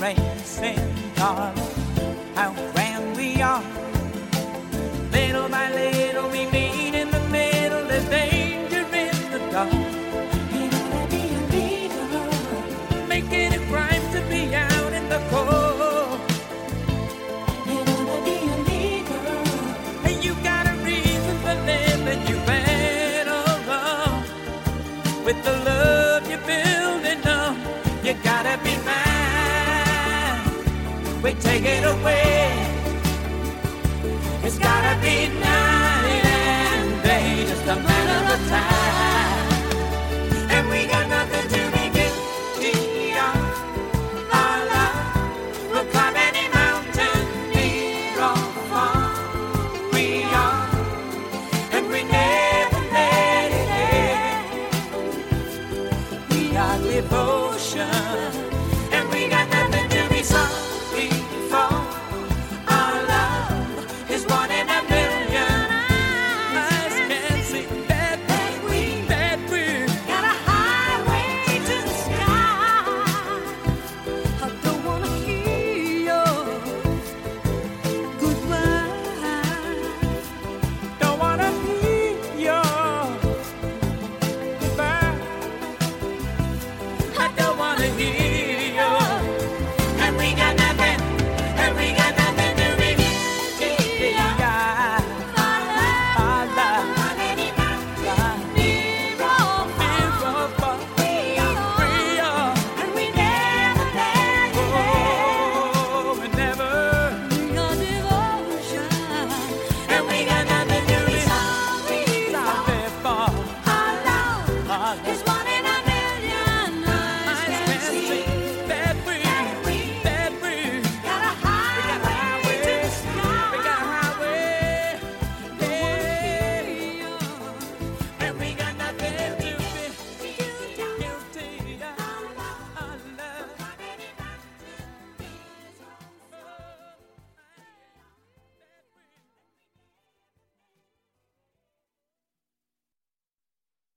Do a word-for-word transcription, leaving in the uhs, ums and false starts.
racing, darling, how grand we are. Little by little we meet in the middle, there's danger in the dark. You gotta be a leader, make it a crime to be out in the cold. You gotta be a leader, and you got a reason for living. You better run with the love you're building up. You gotta be mine, we take it away. It's gotta be now.